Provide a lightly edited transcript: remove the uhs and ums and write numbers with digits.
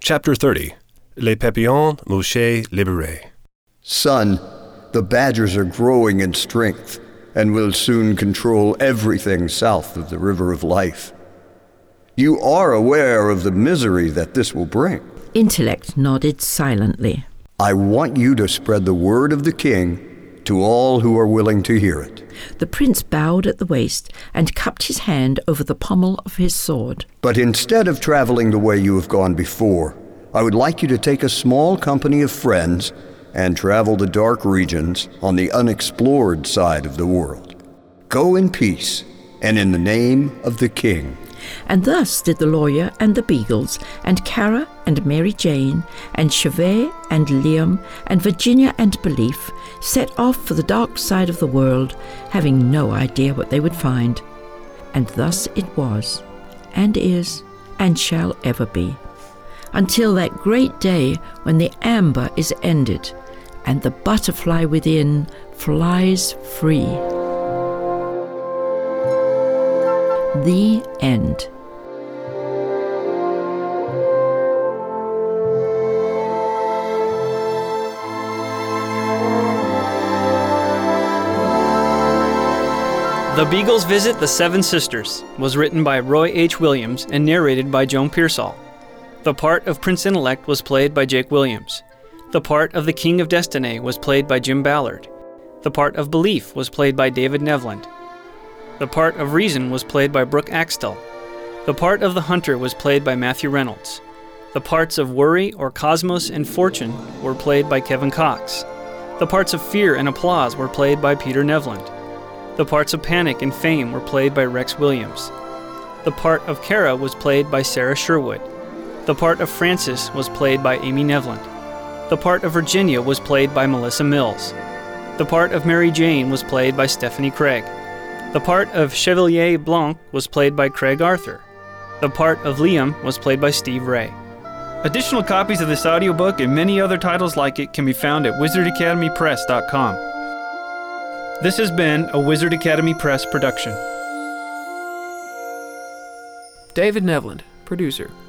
Chapter 30. Les Papillons Mouchés Libérés. Son, the badgers are growing in strength and will soon control everything south of the River of Life. You are aware of the misery that this will bring. Intellect nodded silently. I want you to spread the word of the king to all who are willing to hear it. The prince bowed at the waist and cupped his hand over the pommel of his sword. But instead of traveling the way you have gone before, I would like you to take a small company of friends and travel the dark regions on the unexplored side of the world. Go in peace and in the name of the king. And thus did the lawyer and the Beagles, and Cara and Mary Jane, and Chevet and Liam, and Virginia and Belief set off for the dark side of the world, having no idea what they would find. And thus it was, and is, and shall ever be, until that great day when the amber is ended, and the butterfly within flies free. The end. The Beagles Visit the Seven Sisters was written by Roy H. Williams and narrated by Joan Pearsall. The part of Prince Intellect was played by Jake Williams. The part of the King of Destiny was played by Jim Ballard. The part of Belief was played by David Nevland. The part of Reason was played by Brooke Axtell. The part of the Hunter was played by Matthew Reynolds. The parts of Worry or Cosmos and Fortune were played by Kevin Cox. The parts of Fear and Applause were played by Peter Nevland. The parts of Panic and Fame were played by Rex Williams. The part of Cara was played by Sarah Sherwood. The part of Frances was played by Amy Nevland. The part of Virginia was played by Melissa Mills. The part of Mary Jane was played by Stephanie Craig. The part of Chevalier Blanc was played by Craig Arthur. The part of Liam was played by Steve Ray. Additional copies of this audiobook and many other titles like it can be found at wizardacademypress.com. This has been a Wizard Academy Press production. David Nevland, producer.